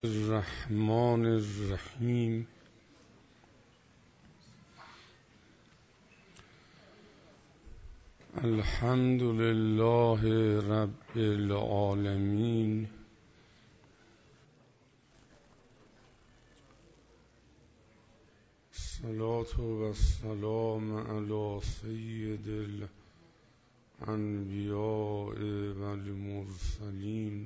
الرحمن الرحیم. الحمد لله رب العالمین. الصلاة و السلام علی سید الانبیاء و المرسلین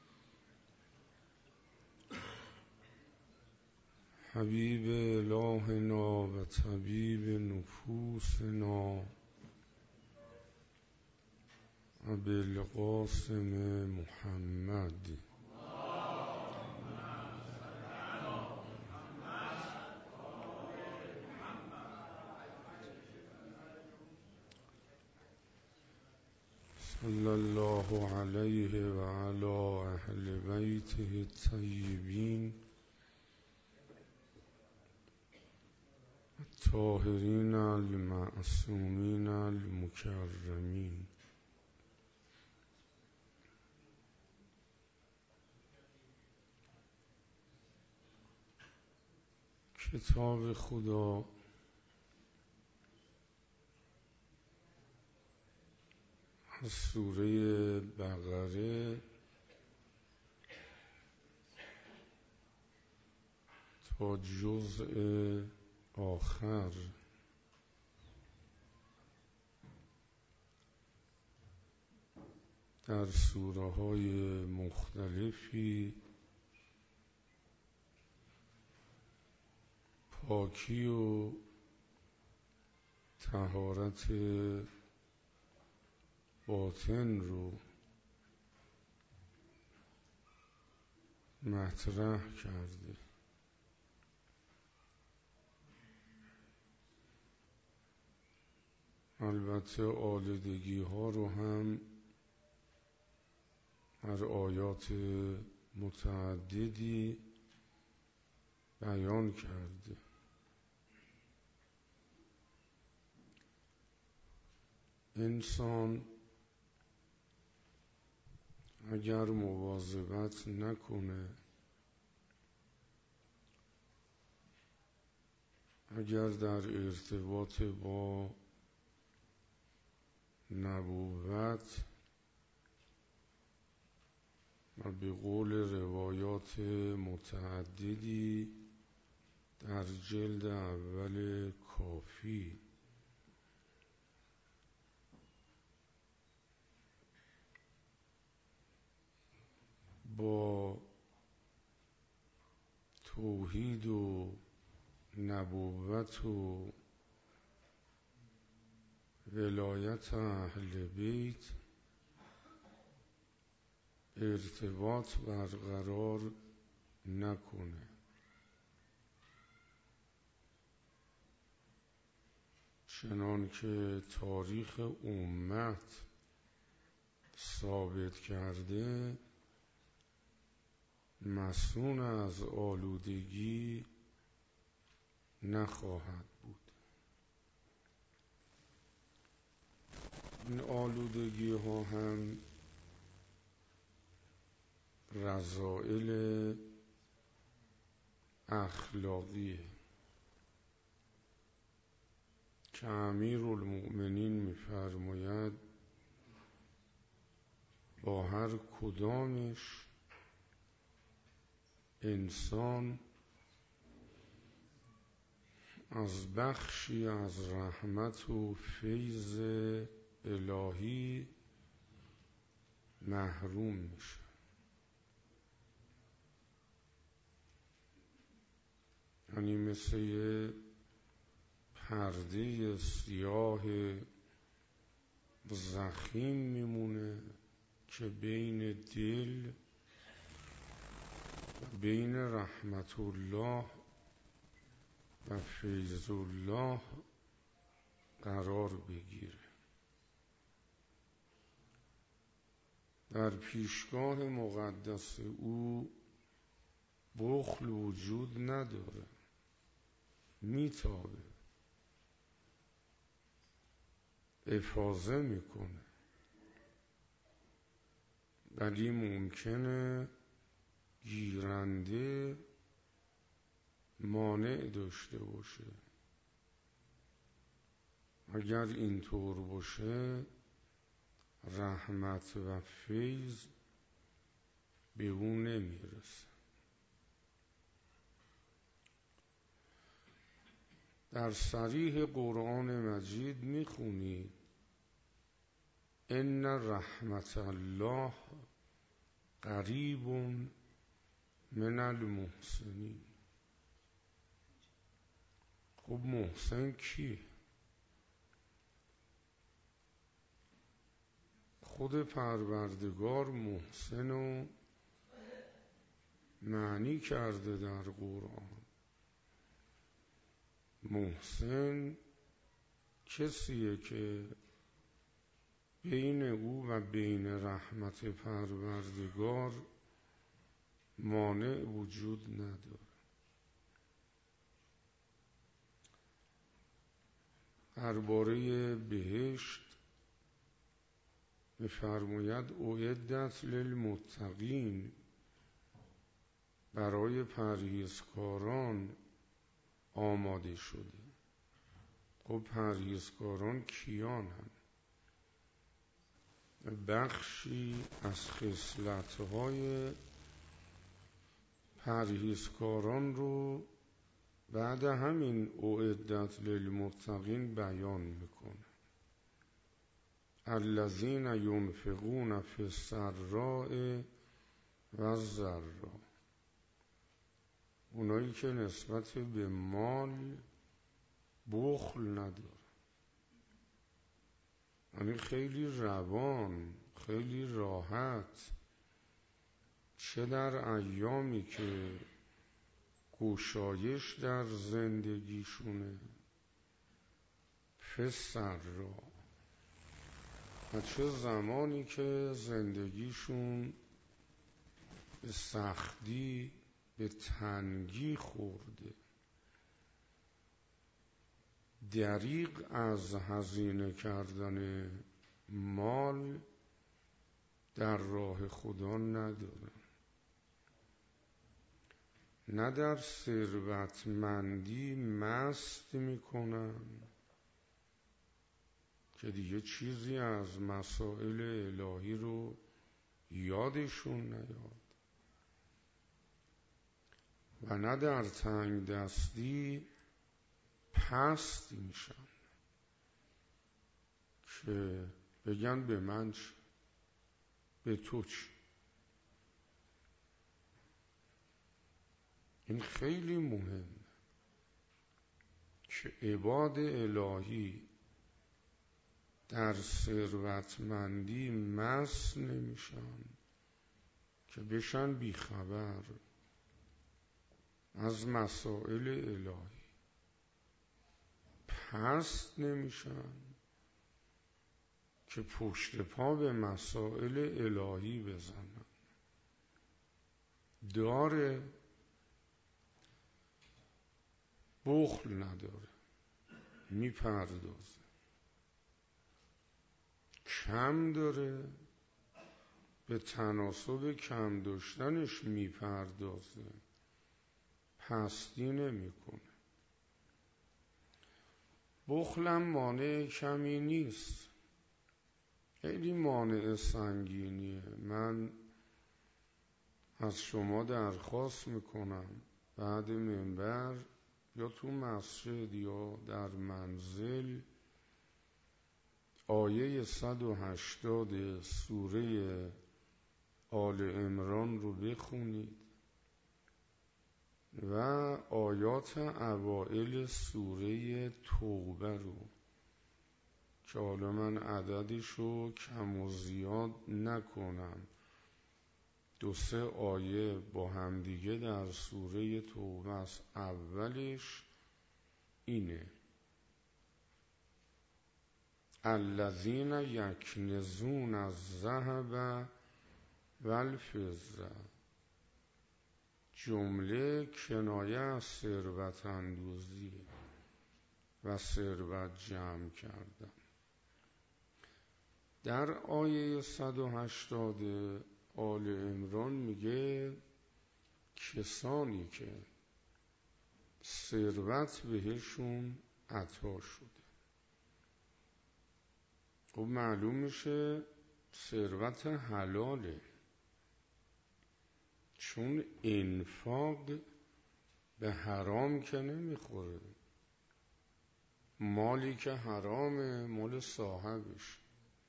حبیب الهنا و طبیب نفوسنا ابوالقاسم محمد. صلی الله علیه و علی اهل بیته الطیبین الطاهرین المعصومین المکرمین. کتاب خدا از سوره بقره تا جزء آخر در سوره های مختلفی پاکی و طهارت باطن رو مطرح کرده. البته آلودگی ها رو هم در آیات متعددی بیان کرده. انسان اگر مواظبت نکنه، اگر در ارتباط با نبوت و به قول روایات متعددی در جلد اول کافی با توحید و نبوت و ولایت اهل بیت ارتباط برقرار نکنه، چنان که تاریخ امت ثابت کرده، مصون از آلودگی نخواهد بود. این آلودگی ها هم رذائل اخلاقیه که امیرالمؤمنین می‌فرماید با هر کدامش انسان از بخشی از رحمت و فیض الهی محروم میشه. یعنی مثل یه پرده سیاه ضخیم میمونه که بین دل و بین رحمت الله و فیض الله قرار بگیره. در پیشگاه مقدس او بخل وجود نداره، میتابه، افاضه میکنه، ولی ممکنه گیرنده مانع داشته باشه. اگر اینطور باشه رحمت و فیض به او نمیرسه. در صریح قرآن مجید میخونید ان رحمت الله قریب من المحسنین. خب محسن کیه؟ خود پروردگار محسن رو معنی کرده در قرآن. محسن کسیه که بین او و بین رحمت پروردگار مانع وجود نداره. درباره بهشت می‌فرماید اعدت للمتقین، برای پرهیزکاران آماده شده. خب پرهیزکاران کیان هم؟ بخشی از خصلت‌های پرهیزکاران رو بعد همین اعدت للمتقین بیان میکنه. الذین ینفقون فی السراء و الضراء، اونایی که نسبت به مال بخل نداره، یعنی خیلی روان، خیلی راحت، چه در ایامی که گشایش در زندگیشونه فی السراء، و چه زمانی که زندگیشون به سختی، به تنگی خورده، دریغ از هزینه کردن مال در راه خدا نداره. نه در ثروتمندی مست میکنن که دیگه چیزی از مسائل الهی رو یادشون نیاد، و نه در تنگ دستی پست میشن که بگن به من چی، به تو چی. این خیلی مهم که عباد الهی در ثروتمندی مست نمیشن که بشن بیخبر از مسائل الهی، پست نمیشن که پشت پا به مسائل الهی بزنن. داره بخل نداره، میپردازه. کم داره، به تناسب کم داشتنش میپردازه، پستی نمیکنه. بخلم مانع کمی نیست، خیلی مانع سنگینیه. من از شما درخواست میکنم بعد منبر یا تو مسجد یا در منزل آیه 180 سوره آل عمران رو بخونید و آیات اوائل سوره توبه رو، که حالا من عددش رو کم و زیاد نکنم، 2-3 آیه با همدیگه در سوره توبه است. اولش اینه: الذین یکنزون الذهب والفضه، جمله کنایه از ثروت اندوزی و ثروت جمع کردن. در آیه 180 آل عمران میگه کسانی که ثروت بهشون عطا شده. خب معلوم میشه ثروت حلاله، چون انفاق به حرام که نمیخوره. مالی که حرامه مال صاحبش،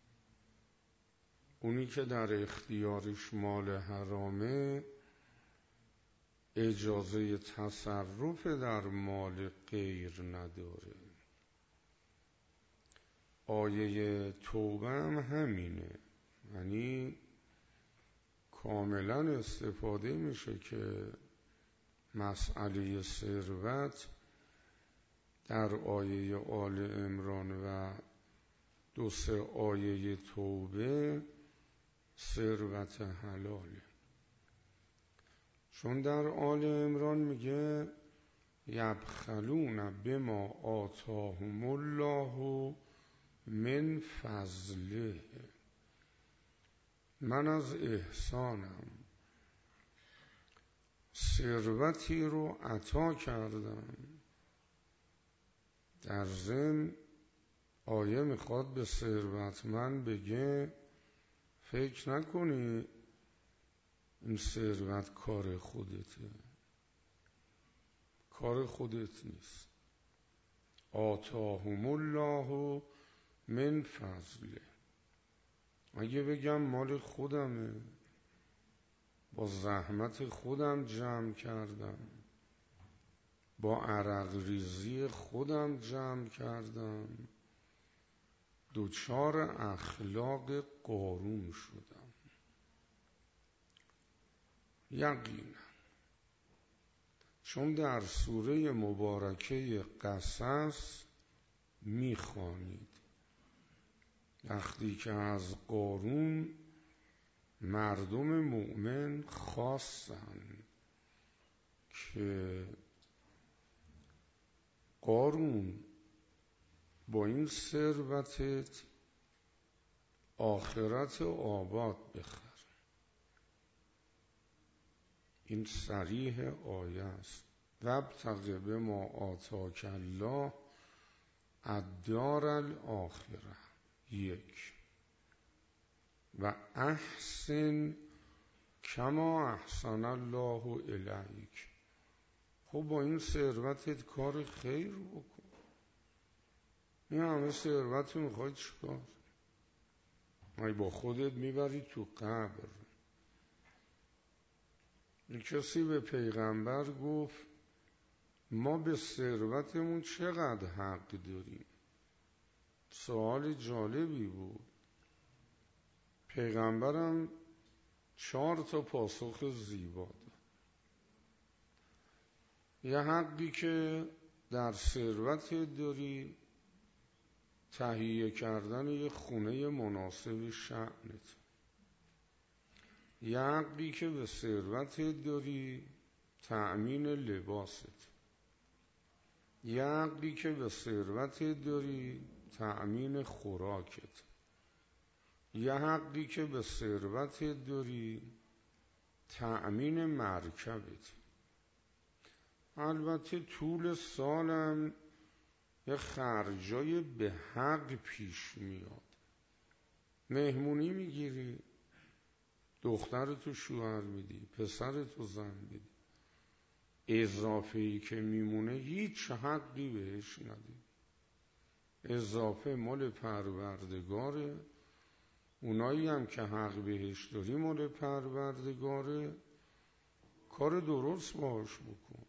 اونی که در اختیارش مال حرامه اجازه تصرف در مال غیر نداره. آیه توبه هم همینه، یعنی کاملا استفاده میشه که مسئله ثروت در آیه آل عمران و 2-3 آیه توبه ثروت حلاله. چون در آل عمران میگه یبخلون بما آتاهم الله من فضله، من از احسانم ثروتی رو عطا کردم. در ضمن آیه میخواد به ثروتمند بگه فکر نکنی این ثروت کار خودته، کار خودت نیست. آتاهم الله من فضله. اگه بگم مال خودمه، با زحمت خودم جمع کردم، با عرق ریزی خودم جمع کردم، دچار اخلاق قارون شدم. یقینا، چون در سوره مبارکه قصص میخوانید وقتی که از قارون مردم مؤمن خواستن که قارون با این ثروتت آخرت آباد بخر. این صریح آیه است. وابتغ بما آتاک الله الدار الاخره 1 و احسن کما احسن الله الیک. خب با این ثروتت کار خیر بکن. این همه ثروت میخوای چیکار؟ مگه با خودت میبری تو قبر؟ کسی به پیغمبر گفت ما به ثروتمون چقدر حق داریم؟ سوال جالبی بود. پیغمبرم 4 پاسخ زیبا داد. یه حقی که در ثروت داری تهیه کردن یه خونه مناسب شأنت. یه حقی که به ثروت داری تأمین لباست. یه حقی که به ثروت داری تأمین خوراکت. یه حقی که به ثروت داری تأمین مرکبت. البته طول سالم یه خرجای به حق پیش میاد. مهمونی میگیری، دخترتو شوهر میدی، پسرتو زن میدی، اضافه ای که میمونه هیچ حقی بهش ندی. اضافه مال پروردگاره. اونایی هم که حق بهش داری مال پروردگاره، کار درست باش بکن.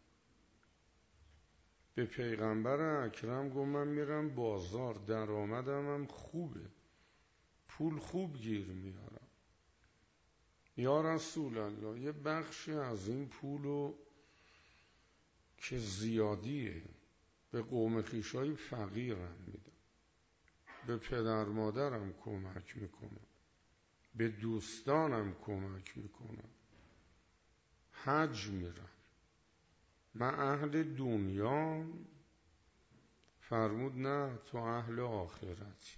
به پیغمبر اکرم گفت من میرم بازار، درآمدم هم خوبه، پول خوب گیر میارم. یا رسول الله یه بخشی از این پولو که زیادیه به قوم خویشای فقیرم میدم، به پدر مادرم کمک میکنم، به دوستانم کمک میکنم، حج میرم. من اهل دنیا؟ فرمود نه، تو اهل آخرتی.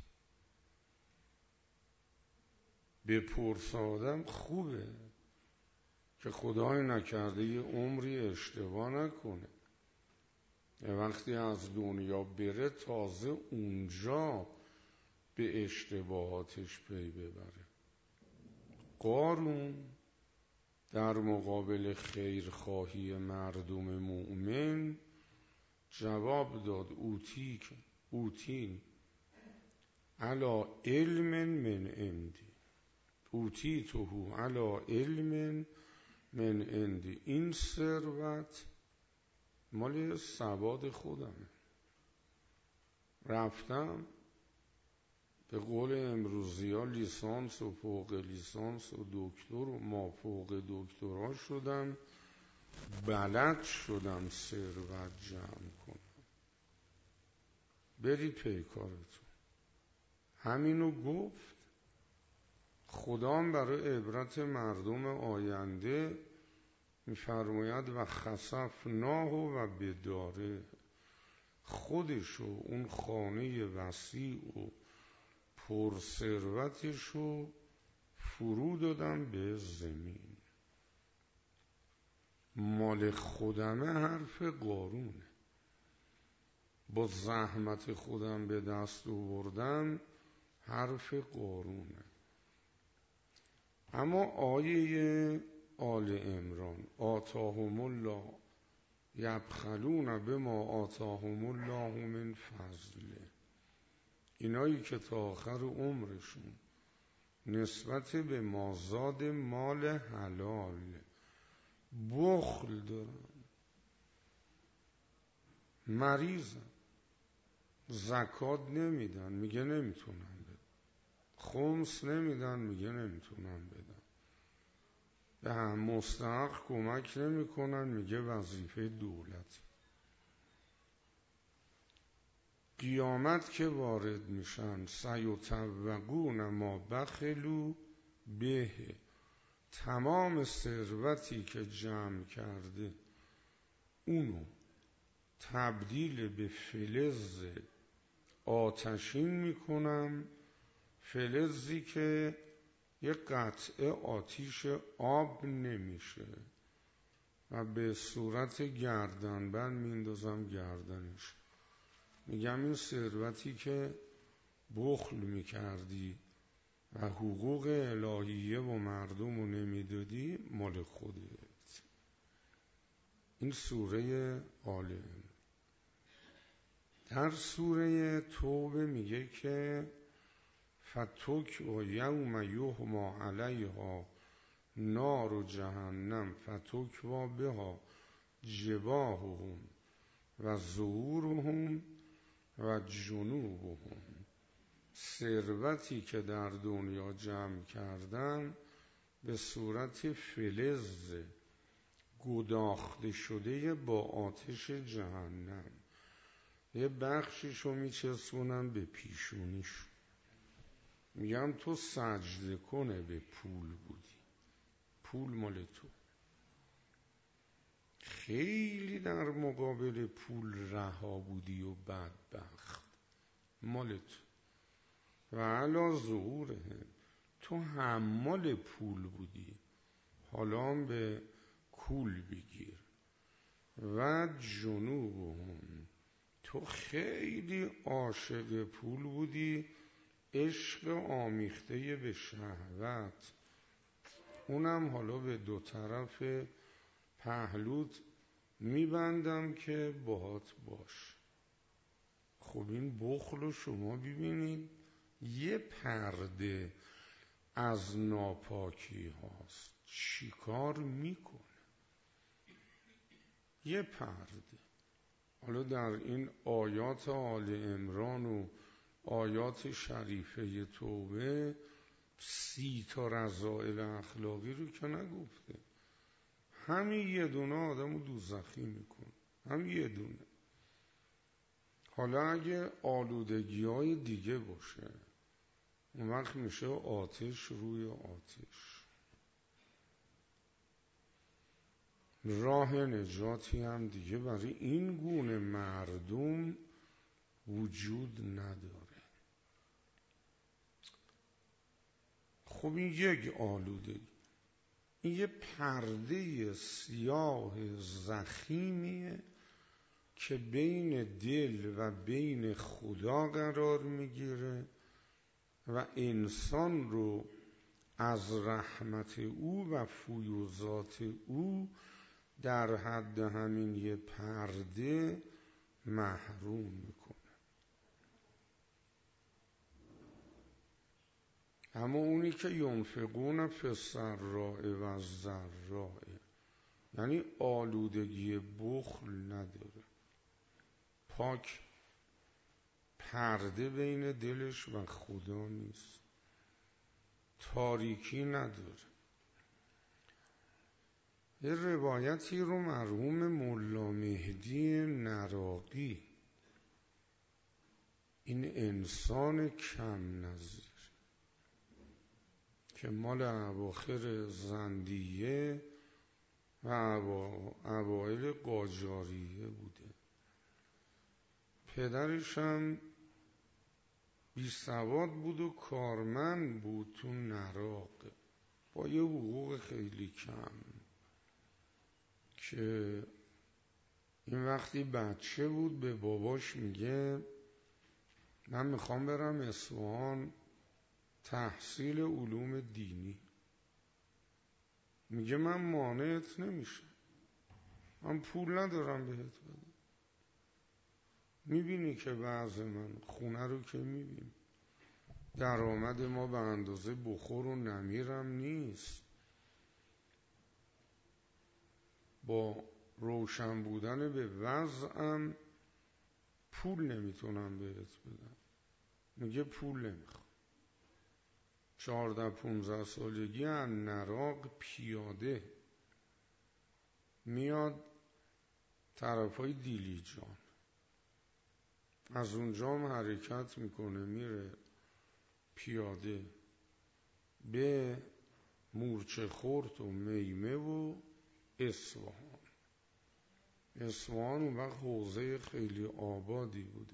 بپرس آدم خوبه که خدای نکرده یه عمری اشتباه نکنه. وقتی از دنیا بره تازه اونجا به اشتباهاتش پی ببره. قارون در مقابل خیرخواهی مردم مؤمن جواب داد اوتین علی علم من عندی، اوتیته علی علم من عندی. این ثروت مال سواد خودمه. رفتم به قول امروزی ها لیسانس و فوق لیسانس و دکتر و مافوق دکترا شدم، بلد شدم ثروت جمع کنم. برید پی کارتون. همینو گفت. خدام برای عبرت مردم آینده میفرماید و خسفناه و بداره، خودشو اون خانه وسیع و پرثروتشو فرو دادم به زمین. مال خودمه حرف قارونه. با زحمت خودم به دست آوردم حرف قارونه. اما آیه آل عمران آتاهم الله یبخلون بما آتاهم الله من فضله، اینایی که تا آخر عمرشون نسبت به مازاد مال حلال بخل دارن، مریضن، زکات نمیدن، میگه نمیتونم بدم، خمس نمیدن، میگه نمیتونم بدم، به هم مستحق کمک نمیکنن، میگه وظیفه دولت. قیامت که وارد میشن سیطوقون ما بخلوا به، تمام ثروتی که جمع کرده اونو تبدیل به فلز آتشین میکنم، فلزی که یک قطعه آتیش آب نمیشه و به صورت گردنبند میندازم گردنش. میگم این ثروتی که بخل میکردی و حقوق الهیه و مردم رو نمیدادی مال خودت. این سوره آل عمران. در سوره توبه میگه که فتوک و یوم یحما علیها نار جهنم فتوک و بها جباههم و ظهورهم و جنوبهم. ثروتی که در دنیا جمع کردن به صورت فلز گداخته شده با آتش جهنم، یه بخشیشو میچسبونن به پیشونیش، میگم تو سجده کنه به پول بودی، پول مال تو. خیلی در مقابل پول رها بودی و بدبخت، مال تو. و علی ظهوره، تو حمال پول بودی، حالا هم به کول بگیر. و جنوبهم، تو خیلی عاشق پول بودی، عشق آمیخته به شهوت، اونم حالا به دو طرف پهلوت میبندم که باهات باش. خب این بخل رو شما ببینید یه پرده از ناپاکی هاست، چیکار میکنه؟ یه پرده. حالا در این آیات آل عمران و آیات شریفه توبه 30 رذائل اخلاقی رو که نگفته، همین یه دونه آدمو دوزخی میکنه، همین یه دونه. حالا اگه آلودگی های دیگه باشه اون وقت میشه آتش روی آتش. راه نجاتی هم دیگه برای این گونه مردم وجود نداره. خب این یک آلودگی. این یه پرده سیاه ضخیمیه که بین دل و بین خدا قرار میگیره و انسان رو از رحمت او و فیوضات او در حد همین یه پرده محروم میکنه. اما اونی که ینفقون فی السراء و الضراء، یعنی آلودگی بخل نداره، پاک، پرده بین دلش و خدا نیست، تاریکی نداره. یه روایتی رو مرحوم ملا مهدی نراقی، این انسان کم نظیر که مال اواخر زندیه و اوایل قاجاریه بوده، پدرش هم بیسواد بود و کارمند بود تو نراق با یه حقوق خیلی کم، که این وقتی بچه بود به باباش میگه من میخوام برم اصفهان تحصیل علوم دینی. میگه من مانعت نمیشه، من پول ندارم بهت بدم. میبینی که وضع من خونه رو که میبینی، درآمد ما به اندازه بخور و نمیرم نیست، با روشن بودن به وضعم پول نمیتونم بهت بدم. میگه پول نمیخوام. 14-15 سالگی از نراق پیاده میاد طرفای دیلیجان، از اونجا هم حرکت میکنه میره پیاده به مورچه خورد و میمه و اصفهان. اصفهان اون وقت حوزه خیلی آبادی بوده،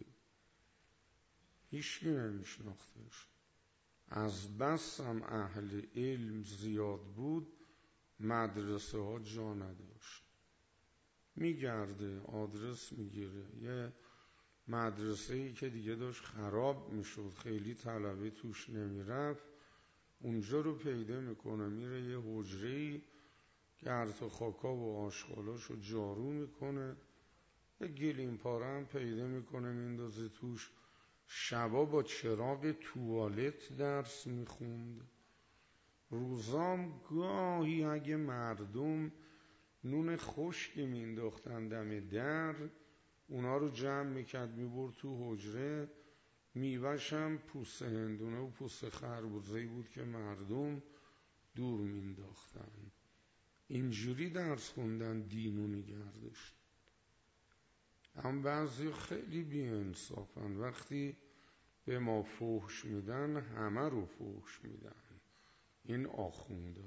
هیچکی نمیشناختش. از بس هم اهل علم زیاد بود مدرسه ها جا نداشت، میگرده آدرس میگیره، یه مدرسه‌ای که دیگه داشت خراب میشد، خیلی طلبه توش نمیرفت، اونجا رو پیدا میکنه، میره یه حجره‌ای گرد و خاکا و آشغالاشو جارو میکنه، یه گلیم پاره هم پیدا میکنه میندازه توش. شبا با چراغ توالت درس میخوند. روزام گاهی اگه مردم نون خشکی مینداختن دم در، اونا رو جمع میکرد میبرد تو حجره. میوه‌ش هم پوست هندونه و پوست خربوزه‌ای بود که مردم دور مینداختن. اینجوری درس خوندن دینو نگردش. هم بعضی خیلی بی‌انصافن، وقتی به ما فحش میدن همه رو فحش میدن. این آخونده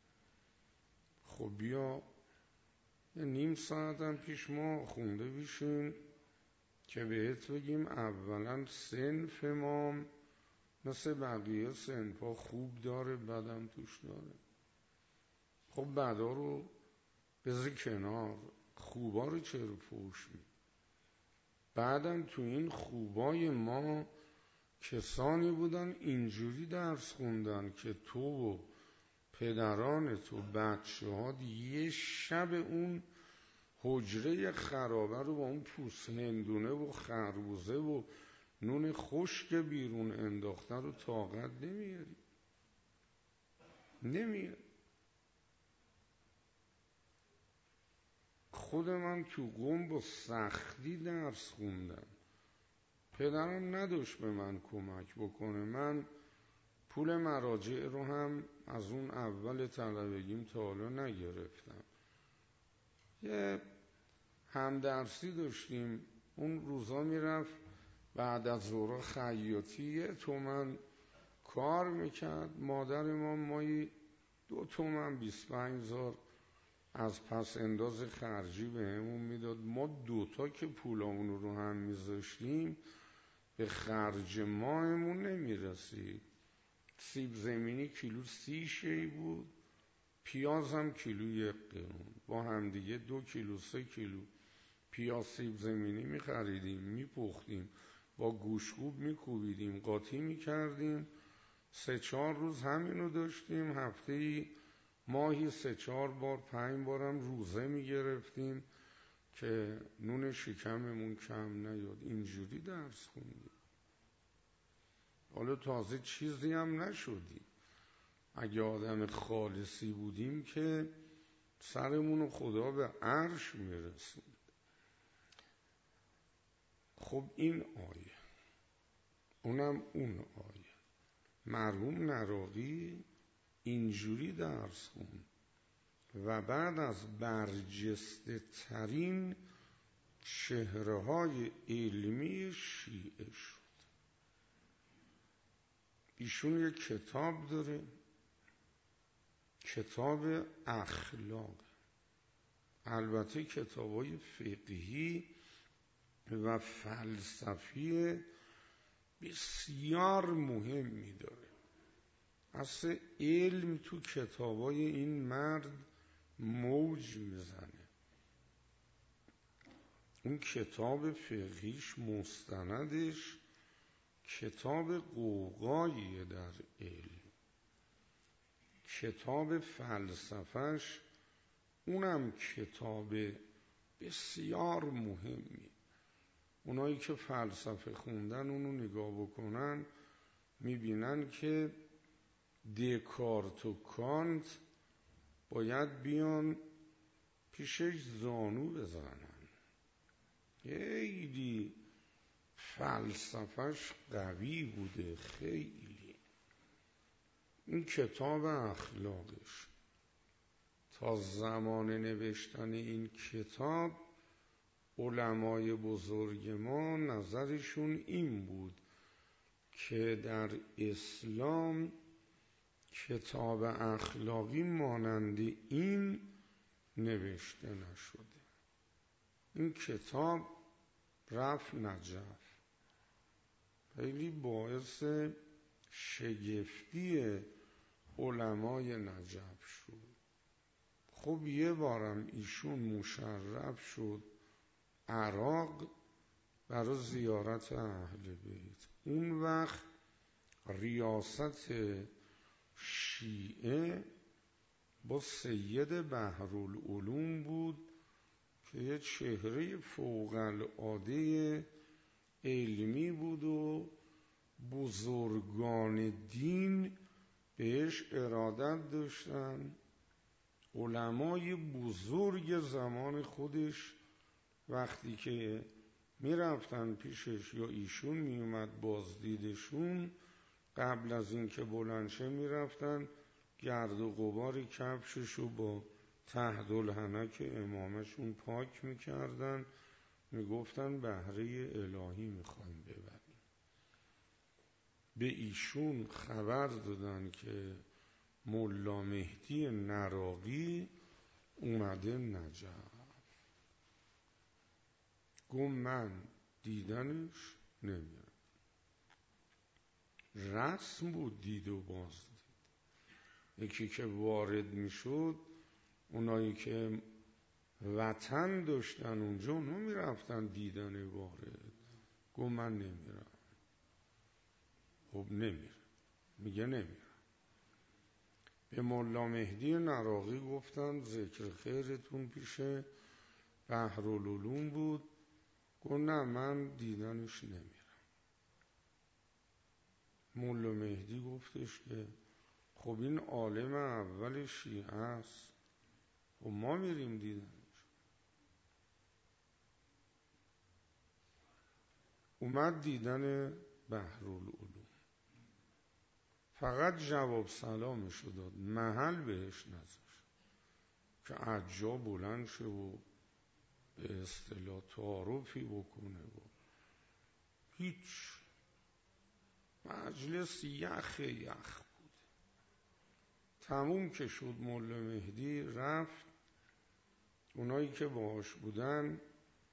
خب بیا یه نیم ساعت هم پیش ما آخونده بیشین که بهت بگیم اولا صنف ما مثل بقیه صنف ها خوب داره بدم توش داره. خب بدا رو بذار کنار، خوبا رو چرا فحش میدی؟ بعدم تو این خوبای ما کسانی بودن اینجوری درس خوندن که تو و پدران تو بچه ها یه شب اون حجره خرابه رو با اون پوست هندونه و خربوزه و نون خشک بیرون انداخته رو طاقت نمیاری. خود من تو قم با سختی درس خوندم، پدرم نداشت به من کمک بکنه. من پول مراجع رو هم از اون اول طلبگیم تا حالا نگرفتم. یه همدرسی داشتیم، اون روزا میرفت بعد از ظهر خیاطی 1 تومن کار میکرد. مادر ما مایی 2 تومن 25 هزار از پس انداز خرجی به همون میداد. ما 2 تا که پولامون رو هم میذاشتیم به خرج ماهمون نمیرسید. سیب زمینی کیلو 30 شی بود، پیاز هم کیلو 1 قرون، با همدیگه 2 کیلو 3 کیلو پیاز سیب زمینی میخریدیم، میپختیم، با گوشتکوب میکوبیدیم، قاطی میکردیم، 3-4 روز همینو داشتیم. هفته‌ای ماهی 3-4 بار 5 بارم روزه میگرفتیم که نون شکممون کم نیاد. اینجوری درس خوندیم. حالا تازه چیزی هم نشدیم. اگه آدم خالصی بودیم که سرمونو خدا به عرش میرسون. خب این آیه، اونم اون آیه. مرحوم نراقی اینجوری درس خوند و بعد از برجسته ترین چهره های علمی شیعه شد. ایشون یک کتاب داره، کتاب اخلاق، البته کتابای فقهی و فلسفی بسیار مهمی داره. اصلا علم تو کتابای این مرد موج میزنه. اون کتاب فقهیش مستندش کتاب قوقاییه در علم. کتاب فلسفهش اونم کتاب بسیار مهمی. اونایی که فلسفه خوندن اونو نگاه بکنن میبینن که دکارت و کانت باید بیان پیشش زانو بزنن. خیلی فلسفهش قوی بوده، خیلی. این کتاب اخلاقش تا زمان نوشتن این کتاب علمای بزرگ ما نظرشون این بود که در اسلام کتاب اخلاقی مانند این نوشته نشده. این کتاب رفت نجف، خیلی باعث شگفتی علمای نجف شد. خب یه بارم ایشون مشرف شد عراق برای زیارت اهل بیت. اون وقت ریاست شیعه با سید بحرالعلوم بود که یه چهره فوق العاده علمی بود و بزرگان دین بهش ارادت داشتن. علمای بزرگ زمان خودش وقتی که میرفتن پیشش یا ایشون میومد بازدیدشون، قبل از اینکه بلند شه میرفتن گرد و غبار کفششو با تحت الحنک امامشون پاک میکردن، میگفتن بهره الهی میخوایم ببریم. به ایشون خبر دادن که ملا مهدی نراقی اومده نجف. گفت من دیدنش نمیرم. رسم بود دید و بازدید. یکی که وارد میشد، اونایی که وطن داشتن اونجا اونا میرفتن دیدن وارد. گفت من نمیرم. خب نمیرم. میگه نمیرم. به ملا مهدی نراقی گفتن ذکر خیرتون پیش بحرالعلوم بود. گفت نه من دیدنش نمیرم. ملا مهدی گفتش که خب این عالم اول شیعه است، خب ما میریم دیدنش. اومد دیدن بحرالعلوم، فقط جواب سلامشو داد، محل بهش نذاشت که عجا بلند شه و به اصطلاح تعارفی بکنه و هیچ. مجلس یخ بود. تموم که شد ملا مهدی رفت. اونایی که باهاش بودن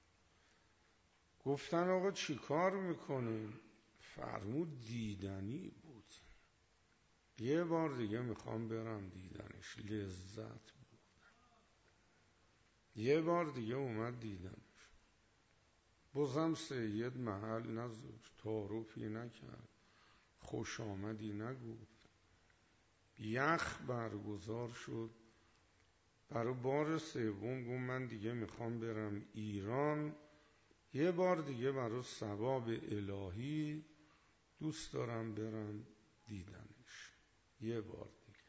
گفتن آقا چی کار میکنیم؟ فرمود دیدنی بود. یه بار دیگه میخوام برم دیدنش، لذت بردم. یه بار دیگه اومد دیدنش، بازم سید محل نذاشت، تعارفی نکرد، خوش آمدی نگفت. یخ برگزار شد. برای بار سوم گفت من دیگه میخوام برم ایران، یه بار دیگه برای ثواب الهی دوست دارم برم دیدنش. یه بار دیگه.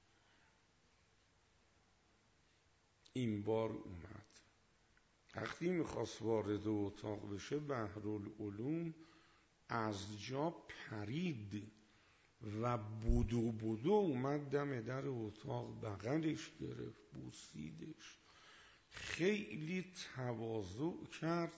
این بار اومد. وقتی میخواست وارد اتاق بشه، بحرالعلوم از جا پرید و بودو اومد دم در اتاق، بغلش گرفت، بوسیدش، خیلی تواضع کرد،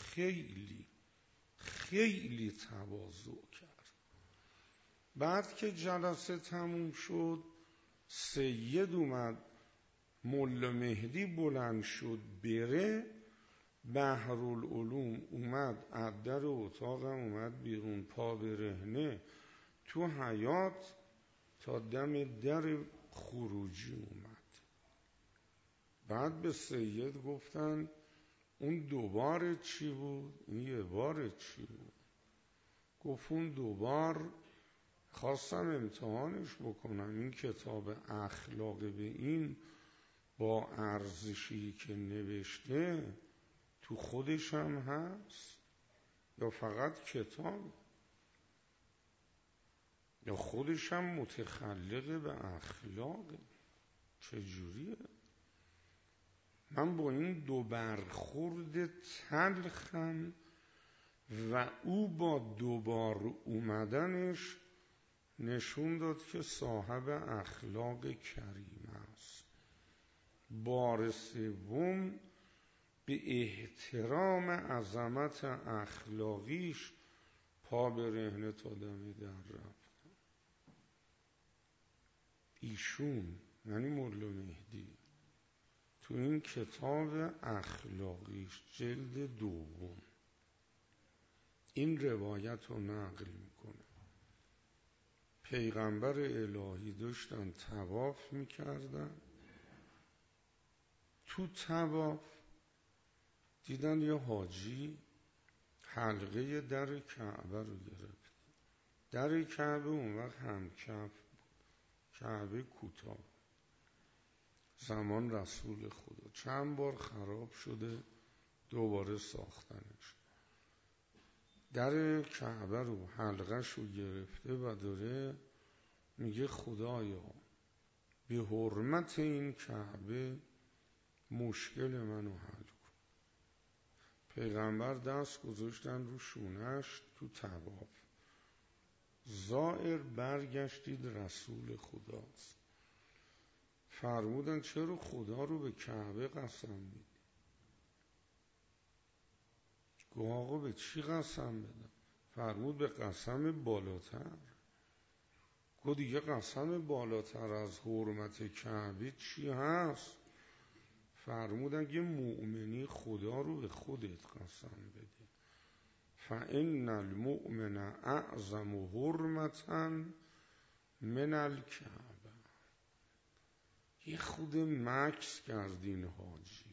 خیلی تواضع کرد. بعد که جلسه تموم شد، سید اومد، ملا مهدی بلند شد بره، بحرالعلوم اومد از در اتاقم اومد بیرون، پا برهنه تو حیاط تا دم در خروجی اومد. بعد به سید گفتن اون دوباره چی بود؟ این یه بار چی بود؟ گفت اون دوبار خواستم امتحانش بکنم، این کتاب اخلاق به این با ارزشی که نوشته تو خودش هم هست یا فقط کتاب، یا خودش هم متخلق به اخلاقه؟ چجوریه؟ من با این دو برخورد تلخم و او با دوبار اومدنش نشون داد که صاحب اخلاق کریم است. بار سوم به احترام عظمت اخلاقیش پا برهنه تا دم در رفت. ایشون یعنی ملا مهدی تو این کتاب اخلاقیش جلد دوم این روایت رو نقل میکنه. پیغمبر الهی داشتن طواف میکردن، تو طواف دیدن یه حاجی حلقه در کعبه رو گرفت. در کعبه اون وقت همکف بود، کعبه کوتاه، زمان رسول خدا، چند بار خراب شده دوباره ساختنش. در کعبه رو حلقه‌ش رو گرفته و داره میگه خدایا به حرمت این کعبه مشکل منو حل کن. پیغمبر دست گذاشتن رو شونش تو طواف. زائر برگشتید رسول خداست. فرمودن چرا خدا رو به کعبه قسم میدی؟ گفت آقا به چی قسم بدم؟ فرمود به قسم بالاتر. گفت دیگه قسم بالاتر از حرمت کعبه چی هست؟ فرمودن یه مؤمنی خدا رو به خودت قسم بده. فإن المؤمن اعظم حرمتا من الکعبه. یه خود مکس کردین حاجی.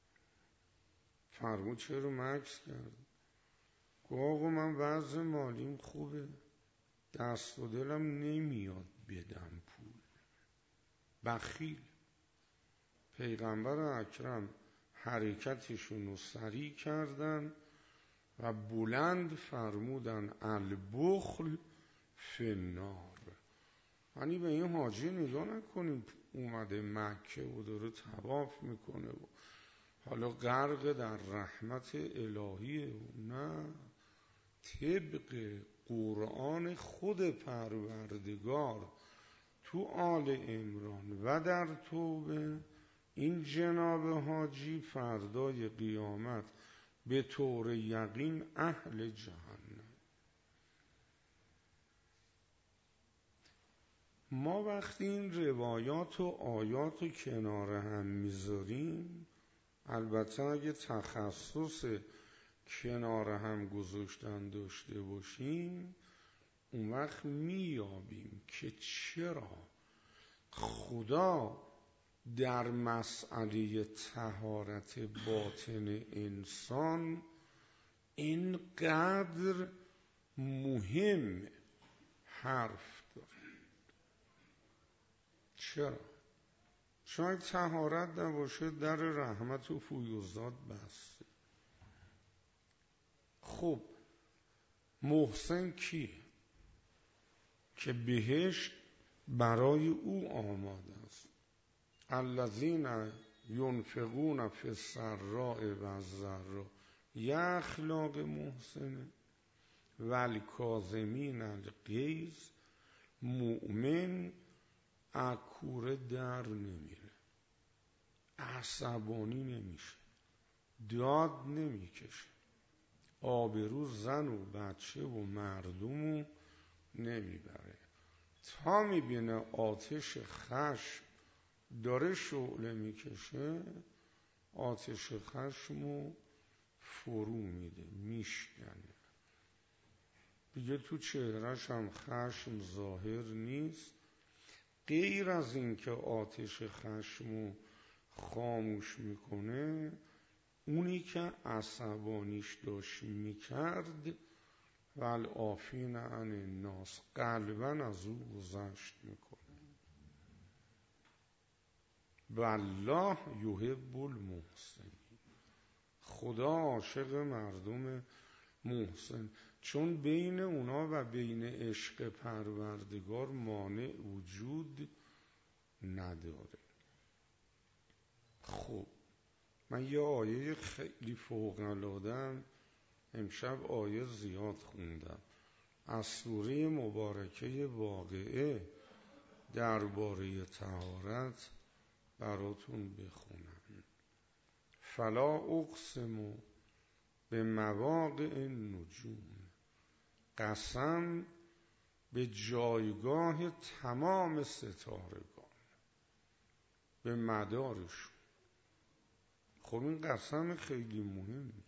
فرمود چرا مکس کرد؟ گفت آقا من وضع مالیم خوبه، دست و دلم نمیاد بدم پول. بخیل. پیغمبر اکرم حرکتشون رو سریع کردن و بلند فرمودن البخل فی النار. یعنی به این حاجی نگاه نکنیم اومده مکه و داره طواف میکنه و حالا غرق در رحمت الهیه. نه، طبق قرآن خود پروردگار تو آل عمران و در توبه این جناب حاجی فردای قیامت به طور یقین اهل جهنم. ما وقتی این روایات و آیات رو کنار هم میذاریم، البته اگه تخصص کنار هم گذاشتن داشته باشیم، اون وقت میابیم که چرا خدا در مسئله طهارت باطن انسان اینقدر مهم حرف داره. چرا؟ شاید طهارت نباشه در رحمت و فیوضات بسته. خب محسن کیه؟ که بهشت برای او آماده است. الذین ینفقون فی السراء و الضراء، یه اخلاق محسنه. والکاظمین الغیظ، مؤمن اکوره در نمیره، عصبانی نمیشه، داد نمیکشه، آبرو زن و بچه و مردمو نمیبره. تا میبینه آتش خشم داره شعله میکشه، آتش خشمو فرو میده، میشکنه. دیگه تو چهرهش هم خشم ظاهر نیست، غیر از این که آتش خشمو خاموش میکنه، اونی که عصبانیش داشت میکرد والعافین عن الناس، قلباً از او گذشت میکنه. والله یحب المحسنین، خدا عاشق مردم محسن، چون بین اونا و بین عشق پروردگار مانع وجود نداره. خب من یه آیه خیلی فوق‌العاده امشب آیه زیاد خوندم از سوره مبارکه واقعه درباره طهارت براتون بخونم. فلا اقسم به مواقع النجوم، قسم به جایگاه تمام ستارگان، به مدارشون. خب این قسم خیلی مهمی،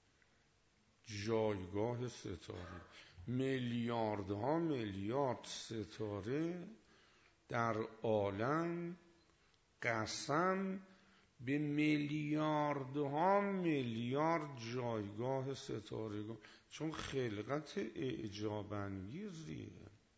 جایگاه ستاره، میلیاردها میلیارد ستاره در عالم، قسم به میلیاردها میلیارد جایگاه ستارگان، چون خلقت اعجاب انگیزیه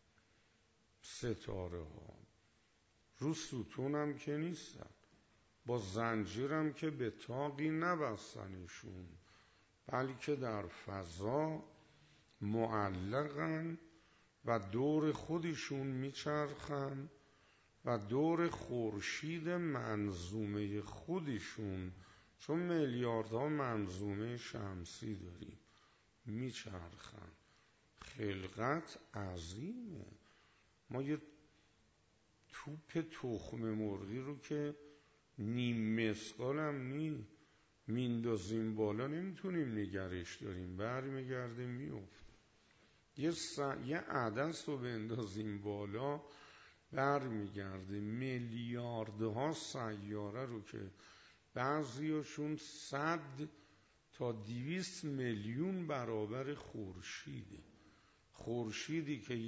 ستاره ها. رو ستون هم که نیستن، با زنجیرم که به طاقی نبستنشون، بلکه در فضا معلقن و دور خودشون میچرخن و دور خورشید منظومه خودشون، چون میلیاردها منظومه شمسی داریم، میچرخن. خلقت عظیمه. ما یه توپ تخم مرغی رو که نیم مسقال هم نی میندازیم بالا نمیتونیم نگرش داریم، برمیگرده میفته. یه عدس رو بندازیم بالا برمیگرده. میلیاردها سیاره رو که بعضیاشون 100 تا 200 میلیون برابر خورشیده، خورشیدی که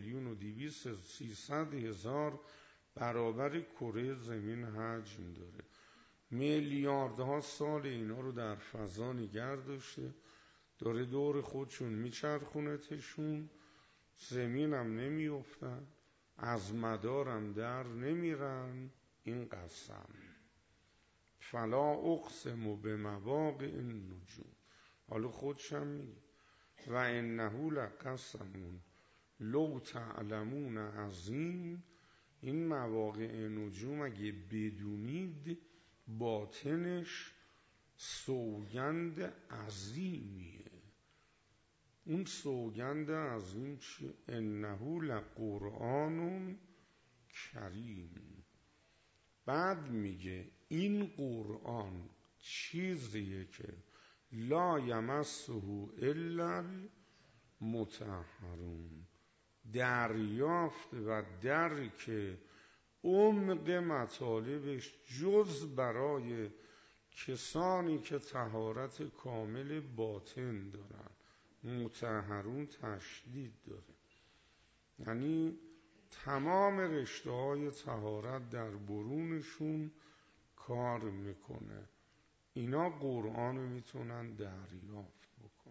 1,200,000 برابر کره زمین حجم داره، میلیاردها سال اینا رو در فضا نگه داشته، داره دور خودشون میچرخونتشون، زمینم نمیافتن، از مدارم در نمیرن. این قسم. فلا اقسم به مواقع النجوم، حالا خودشم میگه و انه لقسم لو تعلمون عظیم. این مواقع نجوم اگه بدونید باطنش سوگند عظیمیه. اون سوگند عظیم چیه؟ انه لقرآن کریم. بعد میگه این قرآن چیزیه که لا یمسه الا المطهرون، دریافت و درک عمق مطالبش جز برای کسانی که طهارت کامل باطن دارن. مطهرون تشدید داره. یعنی تمام رشته های طهارت در برونشون کار میکنه. اینا قرآن رو میتونن دریافت بکنن.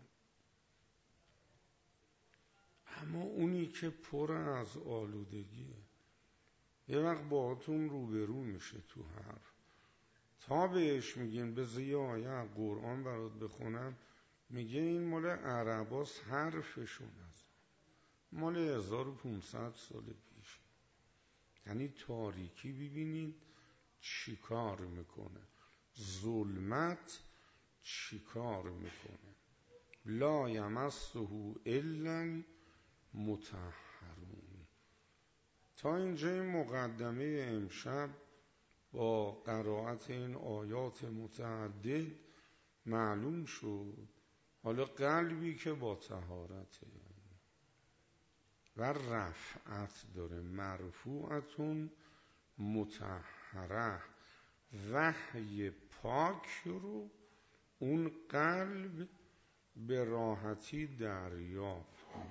اما اونی که پر از آلودگیه، یه وقت باهاتون روبرو میشه تو حرف، تا بهش میگین بذار یه آیه قرآن برات بخونم، میگه این مال عرباست، حرفشون از مال 1500 سال پیش. یعنی تاریکی ببینید چی کار میکنه، ظلمت چی کار میکنه. لا یمسه الا المطهرون. تا اینجا این مقدمه امشب با قرائت این آیات متعدد معلوم شد. حالا قلبی که با طهارته و رفعت داره، مرفوعتون مطهره، وحی پاک رو اون قلب به راحتی دریافت میکنه،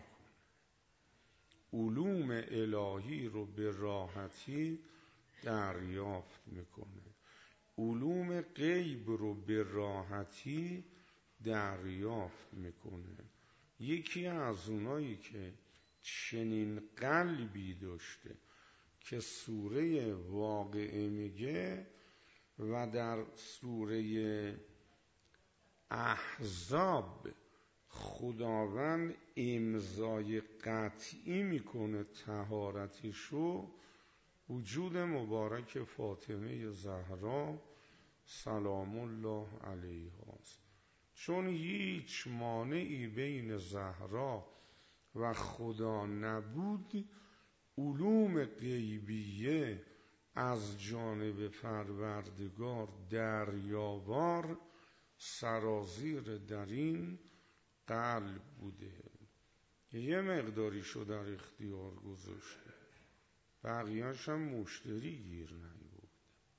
علوم الهی رو به راحتی دریافت میکنه، علوم غیب رو به راحتی دریافت میکنه. یکی از اونایی که چنین قلبی داشته که سوره واقعه میگه و در سوره احزاب خداوند امضای قطعی میکنه طهارتشو، وجود مبارک فاطمه زهرا سلام الله علیها است. چون هیچ مانعی بین زهرا و خدا نبود، علوم غیبیه از جانب پروردگار دریاوار سرازیر در این قلب بوده. یه مقداریشو در اختیار گذاشته، بقیه‌اش هم مشتری گیر نیاورد.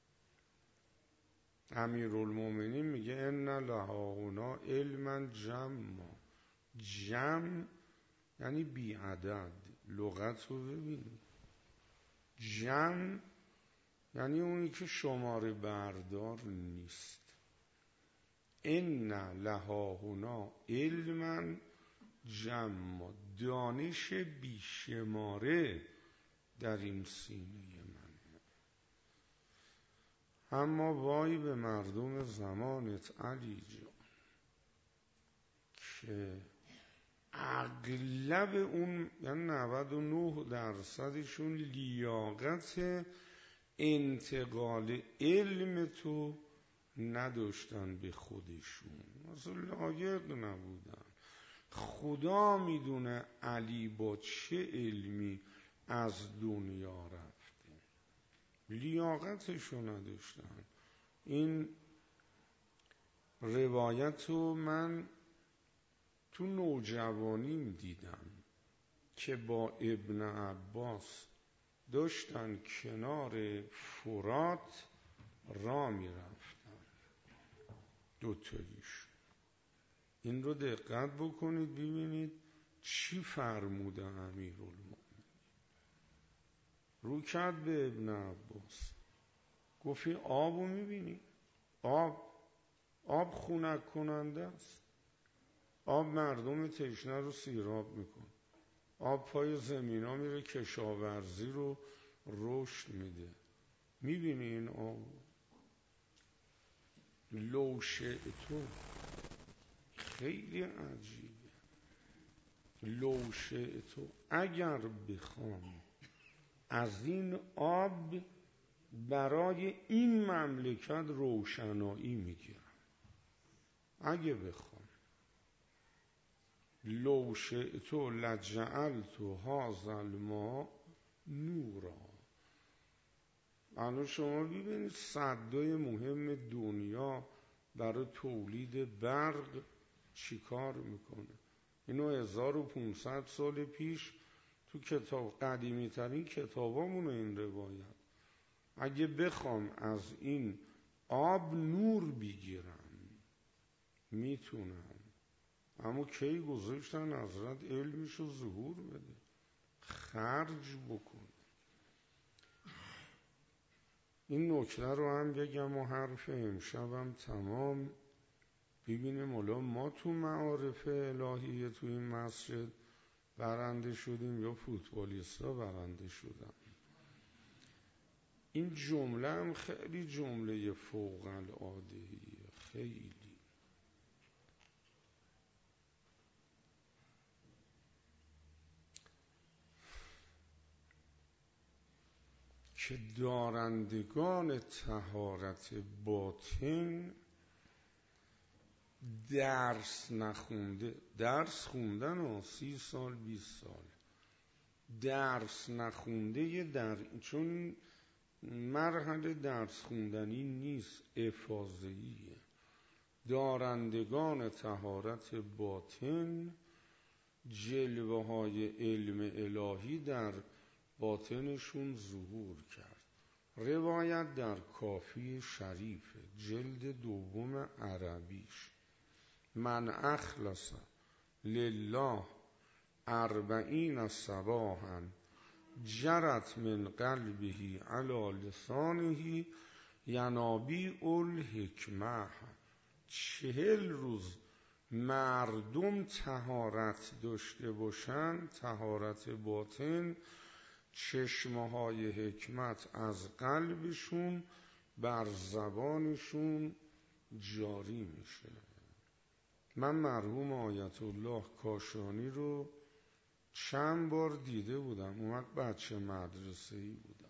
امیرالمومنین میگه ان لهاهنا علما جما. جمع یعنی بی عدد. لغت رو ببینید، جمع یعنی اونی که شماره بردار نیست. ان لهاهنا علما جما، دانش بیشماره در این سینه منه. اما وای به مردم زمانت علی جان که اغلب اون یعنی 99%شون لیاقت انتقال علم تو نداشتن به خودشون، مثلا لایق نبودن. خدا میدونه علی با چه علمی از دنیا رفته، لیاقتشو نداشتن. این روایتو من تو نوجوانیم دیدم که با ابن عباس داشتن کنار فرات را می رفتن، دوتاییش. این رو دقت بکنید ببینید چی فرموده امیرالمومنین. رو کرد به ابن عباس، گفت این آب رو میبینی؟ آب خنک کننده است. آب مردم تشنه رو سیراب میکنه. آب پای زمین ها میره، کشاورزی رو رشد میده. میبینی این آب؟ لو شئتو، خیلی عجیبه. لو شئتو، اگر بخوام از این آب برای این مملکت روشنایی میگیرم، اگه بخوام. لو شئتو لجعلت هذا الماء نورا. الان شما ببینید سدای مهم دنیا برای تولید برق چی کار میکنه. اینو 1500 سال پیش تو کتاب قدیمی ترین کتابامونه این روایت. اگه بخوام از این آب نور بگیرم میتونم. اما کی گذاشتن حضرت علمشو ظهور بده؟ خرج بکنه. این نکته رو هم بگم و حرف امشبم تمام. ببینیم حالا ما تو معارف الهیه تو این مسجد برنده شدیم یا فوتبالیستا برنده شدن. این جمله هم خیلی جمله فوق العاده‌ایه، خیلی. که دارندگان طهارت باطن درس نخونده، درس خوندن و 30 سال 20 سال درس نخونده، چون مرحله درس خوندنی نیست، افاضه‌ایه. دارندگان طهارت باطن جلوه های علم الهی در باطنشون ظهور کرد. روایت در کافی شریف جلد 2 عربیش: من اخلص لله 40 صباحا جرت من قلبه علی لسانه ینابیع الحکمه. 40 روز مردم طهارت داشته باشن، طهارت باطن، چشمه های حکمت از قلبشون بر زبانشون جاری میشه. من مرحوم آیت الله کاشانی رو چند بار دیده بودم. اون وقت بچه مدرسه‌ای بودم،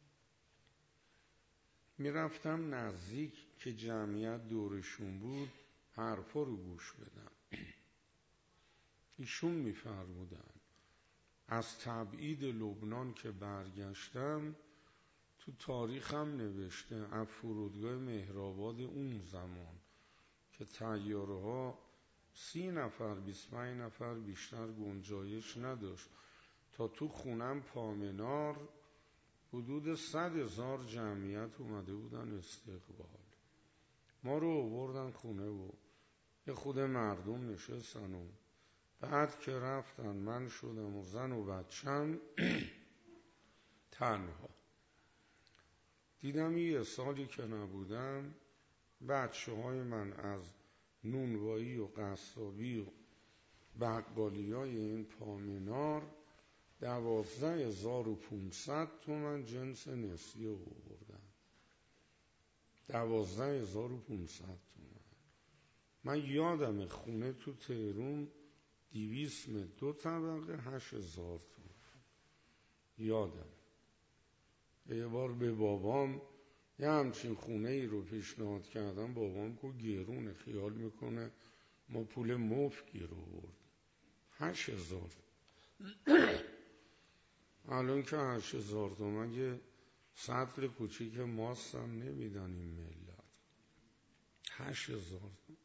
میرفتم نزدیک که جمعیت دورشون بود حرفا رو گوش بدم. ایشون میفرمودن از تبعید لبنان که برگشتم، تو تاریخم نوشته، از فرودگاه مهرآباد اون زمان که طیاره ها 30 نفر 25 نفر بیشتر گنجایش نداشت، تا تو خونم پامنار حدود 100,000 جمعیت اومده بودن استقبال. ما رو آوردن خونه و یه خود مردم نشستن و بعد که رفتن من شدم و زن و بچم تنها. دیدم یه سالی که نبودم بچه های من از نونوایی و قصابی و بقالی های این پامنار 12,500 تومن جنس نسیه آوردن. 12,500 تومن. من یادم خونه تو تهرون 200 متر 2 طبقه 8,000 تومن. یادم یه بار به بابام یه همچین خونه ای رو پیشنهاد کردم، بابام که گرونه، خیال میکنه ما پول مفت گیر آوردیم. 8,000. الان که 8,000 تومن یه سطل کوچیک ماست هم نمیدن این ملت. 8,000.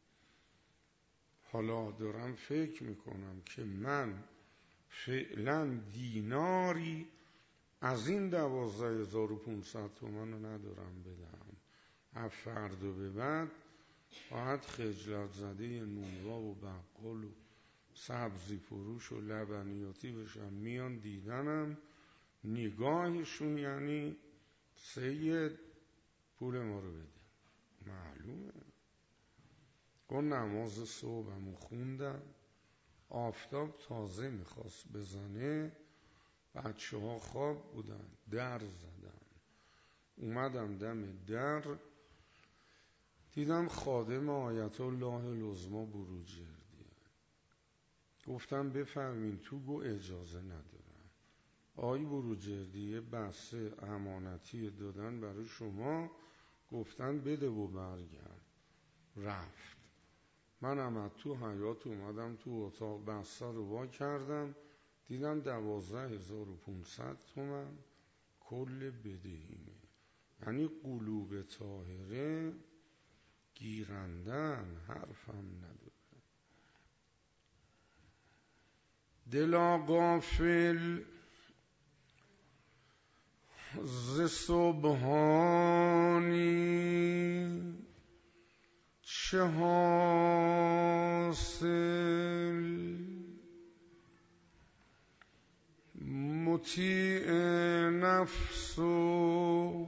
حالا دارم فکر میکنم که من فعلا دیناری از این 12,500 تومن رو ندارم بدم. از فردا به بعد باید خجلت زده نونوا و بقال و سبزی فروش و لبنیاتی بشم. میان دیدنم نگاهشون یعنی سید پول ما رو بده. معلومه. اون نماز صبحمو خوندم، آفتاب تازه میخواست بزنه، بچه ها خواب بودن، در زدن. اومدم دم در دیدم خادم آیت الله العظمی بروجردی. گفتم بفرمین تو. گو اجازه ندارم. آی بروجردی بسته امانتی دادن برای شما، گفتن بده و برگرد. رفت. منم از تو حیاط اومدم تو اتاق، بسته رو وا کردم، دیدم 12,500 تومن کل بدهیمه. یعنی قلوب طاهره گیرندن، حرفم نداره. دلا غافل ز سبحانی چه حاصل؟ مطیع نفس و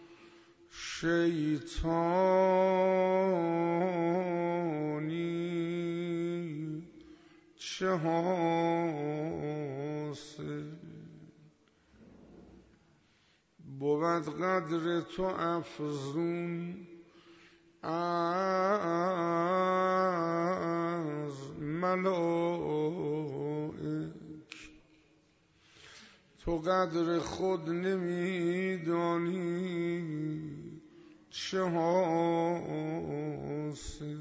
شیطانی چه حاصل؟ بود قدر تو افزون از ملائک، تو قدر خود نمیدانی چه حاصل؟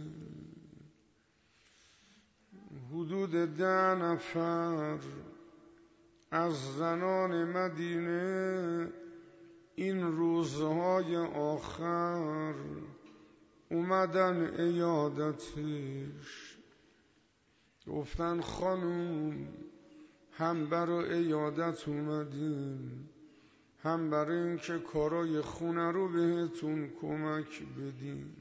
حدود 10 نفر از زنان مدینه این روزهای آخر اومدن عیادتش. گفتن خانوم هم برای عیادت اومدیم، هم برای این که کارای خونه رو بهتون کمک بدیم.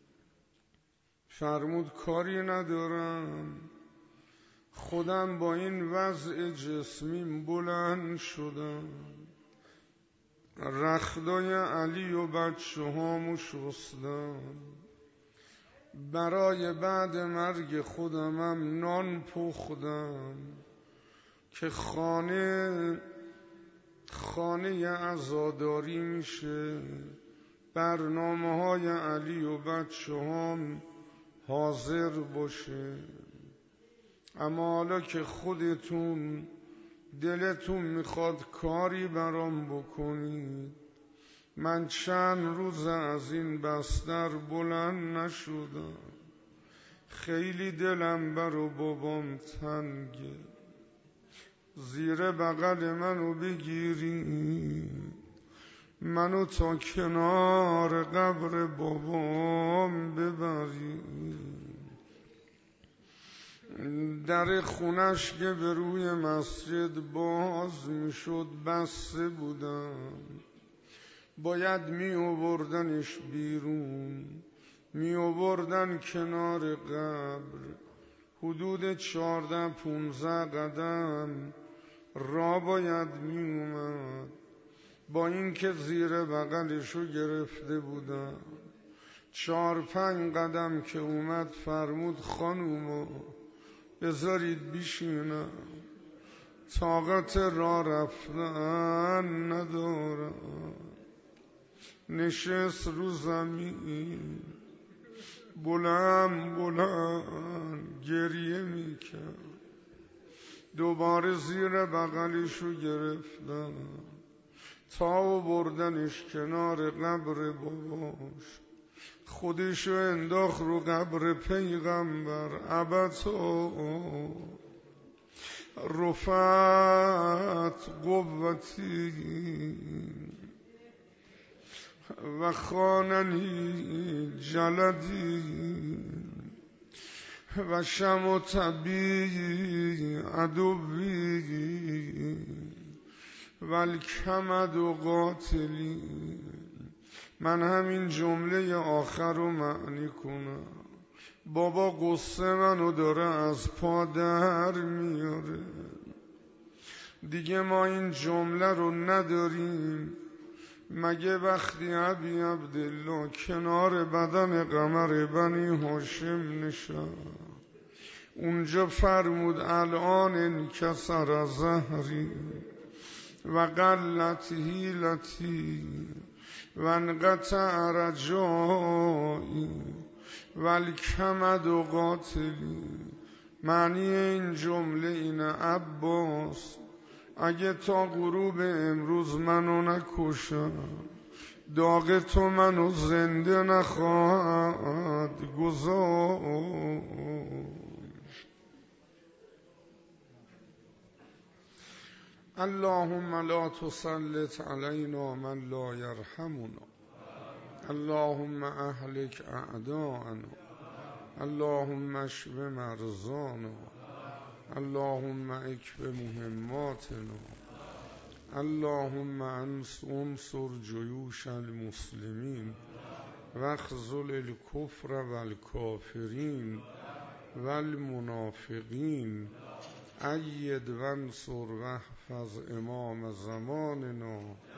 فرمود کاری ندارم، خودم با این وضع جسمیم بلند شدم، رختای علی و بچه هامو شستم، برای بعد مرگ خودمم نان پختم که خانه عزاداری میشه، برنامه های علی و بچه هم حاضر باشه. اما حالا که خودتون دلتون میخواد کاری برام بکنید، من چند روز از این بستر بلند نشدم، خیلی دلم برا بابام تنگه، زیر بغل منو بگیری منو تا کنار قبر بابام ببری. در خونش که به روی مسجد باز میشد بسته بودم، باید می آوردنش بیرون، می آوردن کنار قبر. حدود 14-15 قدم را باید می اومد، با اینکه زیر بغلشو گرفته بودم. 4-5 قدم که اومد فرمود خانوما بذارید بشینم، طاقت راه رفتن ندارم. نشست رو زمین بلند گریه میکرد. دوباره زیر بغلشو گرفتم تا بردنش کنار قبر باباش. خودشو انداخت رو قبر پیغمبر. ابتا رفعت قوتی و خاننی جلدی و شمت بی عدوی و الکمد و قاتلی. من همین جمله آخر رو معنی کنم. بابا قصه منو داره از پا در میاره. دیگه ما این جمله رو نداریم مگه وقتی ابی عبدالله کنار بدن قمر بنی هاشم نشست، اونجا فرمود الان انکسر ظهری و قلت حیلتی و انقطع رجایی و الکمد و قاتلی. معنی این جمله اینه عباس اگه تا غروب امروز منو نکشم، داغ تو منو زنده نخواهد گذاشت. اللهم لا تسلط علینا من لا یرحمنا، اللهم اهلک اعداءنا، اللهم اشف مرضانا، اللهم اکف مهماتنا، اللهم انصر جیوش المسلمین واخذل الكفر والکافرین والمنافقین. اید وانصر واحفظ امام زماننا